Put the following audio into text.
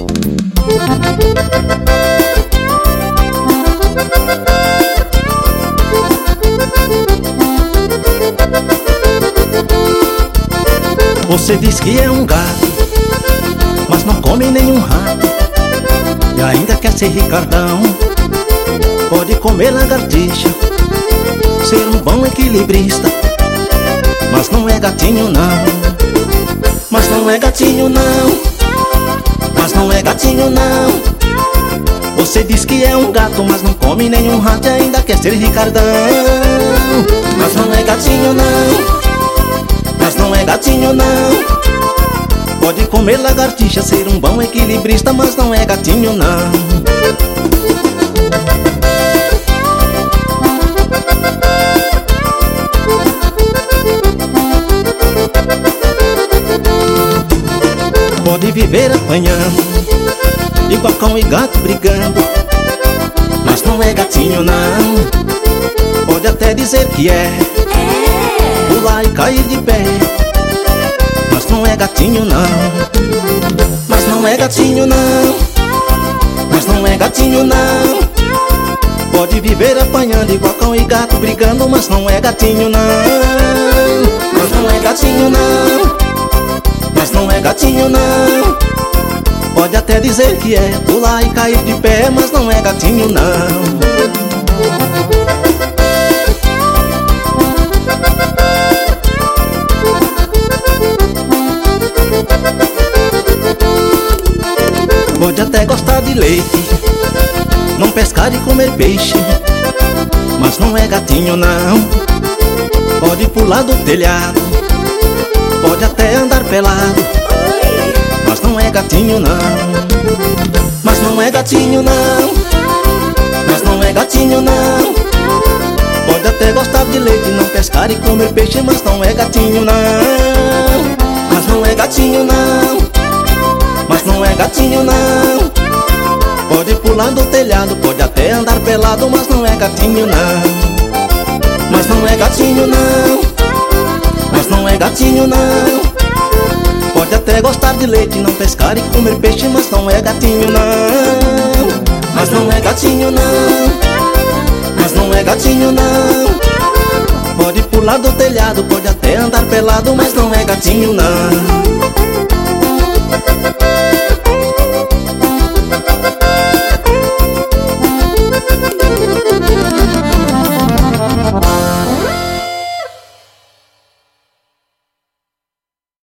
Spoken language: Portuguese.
Você diz que é um gato, mas não come nenhum rato, e ainda quer ser ricardão. Pode comer lagartixa, ser um bom equilibrista, mas não é gatinho não. Mas não é gatinho não. Mas não é gatinho não. Você diz que é um gato, mas não come nenhum rato, e ainda quer ser ricardão. Mas não é gatinho não. Mas não é gatinho não. Pode comer lagartixa, ser um bom equilibrista, mas não é gatinho não. Pode viver apanhando, igual cão e gato brigando, mas não é gatinho não. Pode até dizer que é, pular e cair de pé, mas não é gatinho não. Mas não é gatinho não. Mas não é gatinho não. Pode viver apanhando igual cão e gato brigando, mas não é gatinho não. Mas não é gatinho não. Mas não é gatinho não. Pode até dizer que é, pular e cair de pé, mas não é gatinho não. Pode até gostar de leite, não pescar e comer peixe, mas não é gatinho não. Pode pular do telhado, pode até andar pelado, mas não é gatinho não. Mas não é gatinho não. Mas não é gatinho não. Pode até gostar de leite, não pescar e comer peixe, mas não é gatinho não. Mas não é gatinho não. Mas não é gatinho não. Pode pular do telhado, pode até andar pelado, mas não é gatinho não. Mas não é gatinho não. Mas não é gatinho não. Pode até gostar de leite, não pescar e comer peixe, mas não é gatinho não. Mas não é gatinho não. Mas não é gatinho não. Pode pular do telhado, pode até andar pelado, mas não é gatinho não.